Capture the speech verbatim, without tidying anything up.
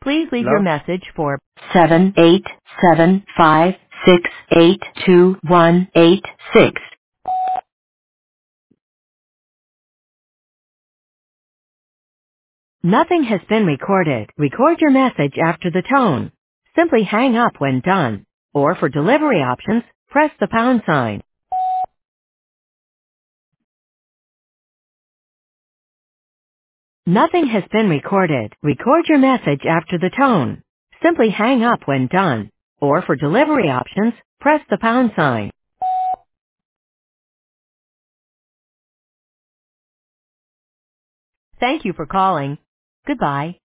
Please leave your Hello? message for seven eight seven five six eight two one eight six. Nothing has been recorded. Record your message after the tone. Simply hang up when done. Or for delivery options, press the pound sign. Nothing has been recorded. Record your message after the tone. Simply hang up when done. Or for delivery options, press the pound sign. Thank you for calling. Goodbye.